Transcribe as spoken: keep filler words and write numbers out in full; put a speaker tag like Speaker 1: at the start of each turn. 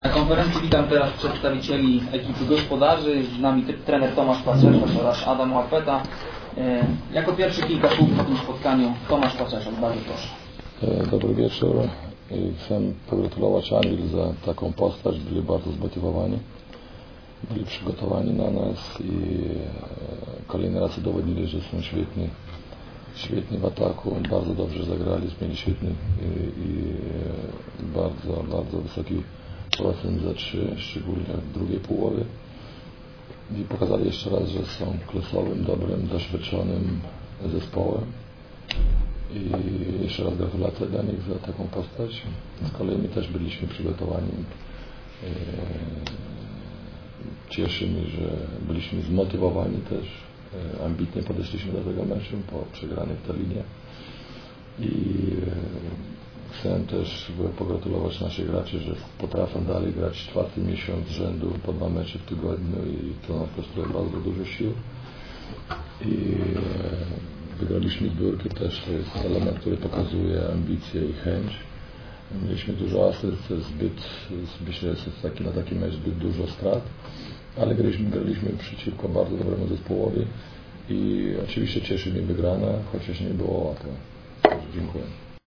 Speaker 1: Na konferencji witam teraz przedstawicieli ekipy gospodarzy. Z nami trener Tomasz Patrzeszak oraz Adam Łapeta. E, jako pierwszy kilka słów po tym spotkaniu. Tomasz Patrzeszak, bardzo proszę.
Speaker 2: Dobry wieczór. Chcę pogratulować Anwil za taką postać. Byli bardzo zmotywowani. Byli przygotowani na nas i kolejny raz udowodnili, że są świetni. Świetni w ataku, bardzo dobrze zagrali, mieli świetny i, i bardzo, bardzo wysoki procent za trzy, szczególnie w drugiej połowie. I pokazali jeszcze raz, że są klasowym, dobrym, doświadczonym zespołem. I jeszcze raz gratulacje dla nich za taką postać. Z kolei my też byliśmy przygotowani. Cieszy mnie, że byliśmy zmotywowani też. Ambitnie podeszliśmy do tego meczu po przegranej w Talinie i chcę też pogratulować naszych graczy, że potrafią dalej grać czwarty miesiąc z rzędu po dwa mecze w tygodniu i to nam kosztuje bardzo dużo sił i wygraliśmy zbiórki też, to jest element, który pokazuje ambicję i chęć. Mieliśmy dużo asyst, zbyt, myślę, że jest taki, na taki mecz zbyt dużo strat, ale graliśmy, graliśmy przeciwko bardzo dobremu zespołowi i oczywiście cieszy mnie wygrana, chociaż nie było łatwo. Dziękuję.